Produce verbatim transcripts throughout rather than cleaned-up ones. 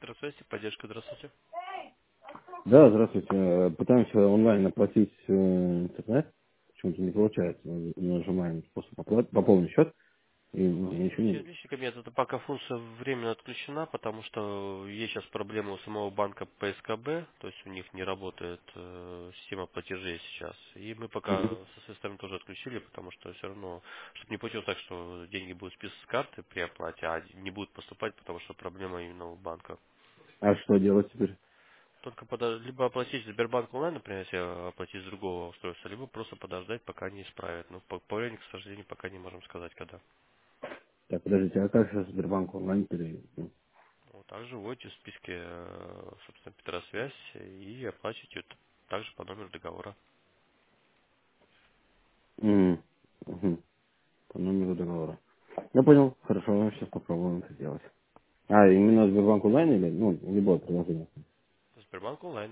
Центр связи, поддержка, здравствуйте. Да, здравствуйте. Э, Пытаемся онлайн оплатить э, интернет. Почему-то не получается. Мы Нажимаем способ оплаты, пополнить счет, и ничего не Извините, идет. личный кабинет, это пока функция временно отключена, потому что есть сейчас проблема у самого банка П С К Б, то есть у них не работает э, система платежей сейчас. И мы пока Мгм. со своей стороны тоже отключили, потому что все равно, чтобы не получилось так, что деньги будут списываться с карты при оплате, а не будут поступать, потому что проблема именно у банка. А что делать теперь? Только подо- либо оплатить Сбербанк онлайн, например, если оплатить с другого устройства, либо просто подождать, пока они исправят. Но по, по времени, к сожалению, пока не можем сказать, когда. Так, подождите, а как сейчас Сбербанк онлайн перевести? Ну, Вот, также вводите в списке, э, собственно, Петросвязь и оплачиваете т- также по номеру договора. м, мгм. По номеру договора. Я понял. Хорошо, сейчас попробуем это сделать. А, именно Сбербанк онлайн или, ну, любое приложение? Сбербанк онлайн.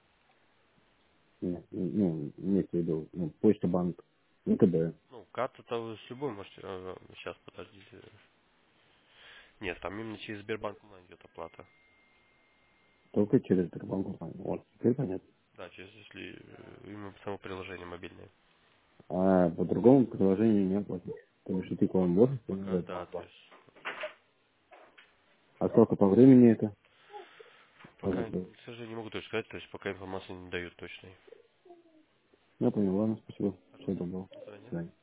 Нет, ну, имеется в виду, ну, Почта банк, Н К Б. Ну, карта-то вы с любой можете... э, сейчас, подождите. Нет, там именно через Сбербанк онлайн идет оплата. Только через Сбербанк онлайн. Вот, теперь понятно. Да, через если э, именно само приложение мобильное. А по другому приложению не оплатить. Потому что тыкаем бот, и надо Пока это да, то оплатить. есть... А сколько по времени это? Пока, Может быть. к сожалению, не могу точно сказать, то есть пока информации не дают точной. Я понял, ладно, спасибо. Всего Пожалуйста, доброго. до До свидания. свидания.